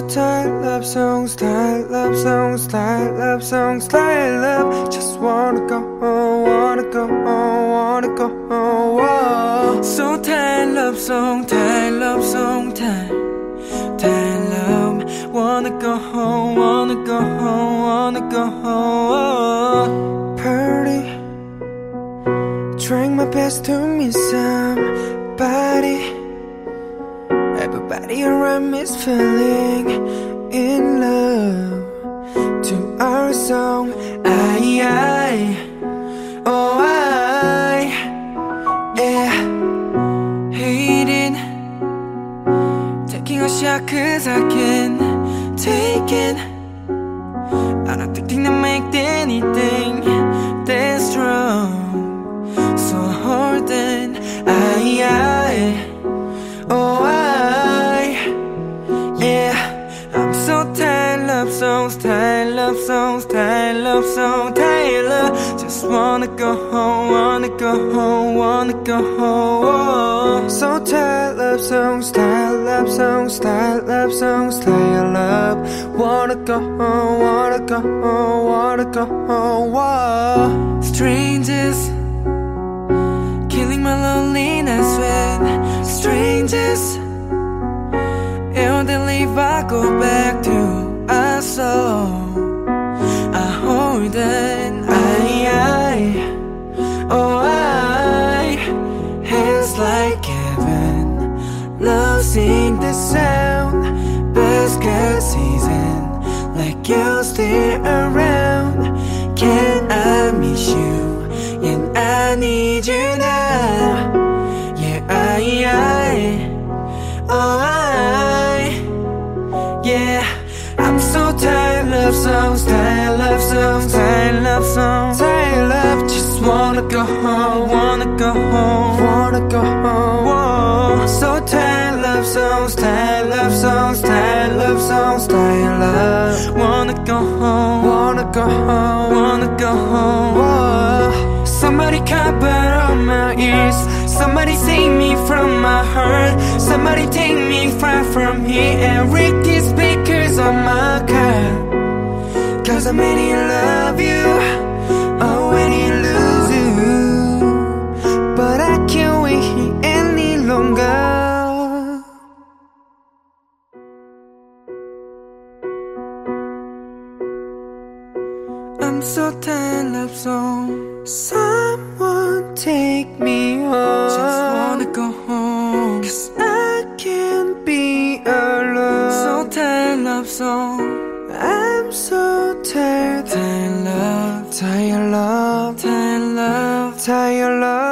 tired, love songs, tired, love songs, tired, love songs, tired, love. Just wanna go home, wanna go home, wanna go home. Whoa. So tired, love song, tired, love song, tired, tired, love. Wanna go home, wanna go home, wanna go home. Party, trying my best to miss somebody. Everybody around me is feeling in love to our song. Oh yeah. Hating, taking a shot 'cause I can take it. I don't think that make anything that strong. So hold on, oh yeah. I'm so tired, love songs, tired, love songs, tired, love songs, tired, love. Just wanna go home, wanna go home, wanna go home. Oh. So tired, love songs, tired, love songs, tired, love songs, tired, love. Wanna go home, wanna go home, wanna go home. Whoa. Strangers, killing my loneliness with strangers. And then leave, I go back to our soul. I hold on, oh hands like heaven, love's in the sound. Best girl season, like you stay around. Can I miss you? And I need you now. Yeah, yeah. I'm so tired, love songs, tired, love songs, tired, love songs, tired, love. Just wanna go home, wanna go home, wanna go home. Whoa. So tired, love songs, tired, love songs, tired, love songs, tired, love. Wanna go home, wanna go home, wanna go home. Whoa. Somebody cover all my ears, somebody save me from my hurt. Somebody take me far from here and rig these speakers on my car. 'Cause I really love you, oh when you lose you. But I can't wait here any longer. I'm so tired, love song. Someone take me home. Just wanna go home, 'cause I can't be alone. So tired, love song. I'm so tired, tired love, tired love, tired love, tired love.